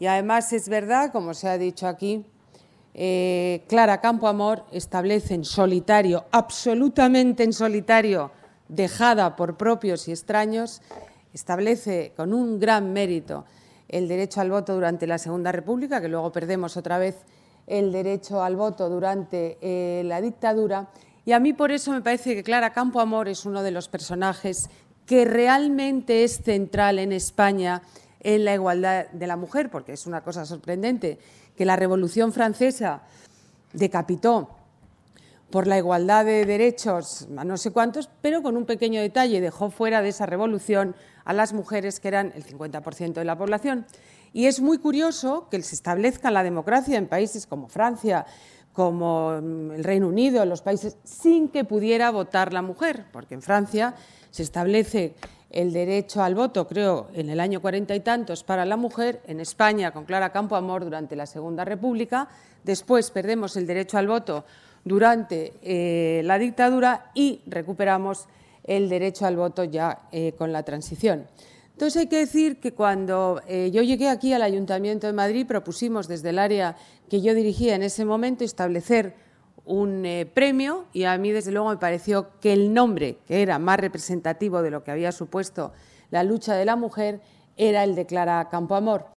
Y además es verdad, como se ha dicho aquí, Clara Campoamor establece en solitario, absolutamente en solitario, dejada por propios y extraños, establece con un gran mérito el derecho al voto durante la Segunda República, que luego perdemos otra vez el derecho al voto durante la dictadura. Y a mí por eso me parece que Clara Campoamor es uno de los personajes que realmente es central en España en la igualdad de la mujer, porque es una cosa sorprendente que la Revolución Francesa decapitó por la igualdad de derechos a no sé cuántos, pero con un pequeño detalle, dejó fuera de esa revolución a las mujeres, que eran el 50% de la población. Y es muy curioso que se establezca la democracia en países como Francia, como el Reino Unido, en los países, sin que pudiera votar la mujer, porque en Francia se establece el derecho al voto, creo, en el año 40 y tantos para la mujer, en España con Clara Campoamor durante la Segunda República, después perdemos el derecho al voto durante la dictadura y recuperamos el derecho al voto ya con la transición. Entonces hay que decir que cuando yo llegué aquí al Ayuntamiento de Madrid propusimos desde el área que yo dirigía en ese momento establecer un premio, y a mí desde luego me pareció que el nombre que era más representativo de lo que había supuesto la lucha de la mujer era el de Clara Campoamor.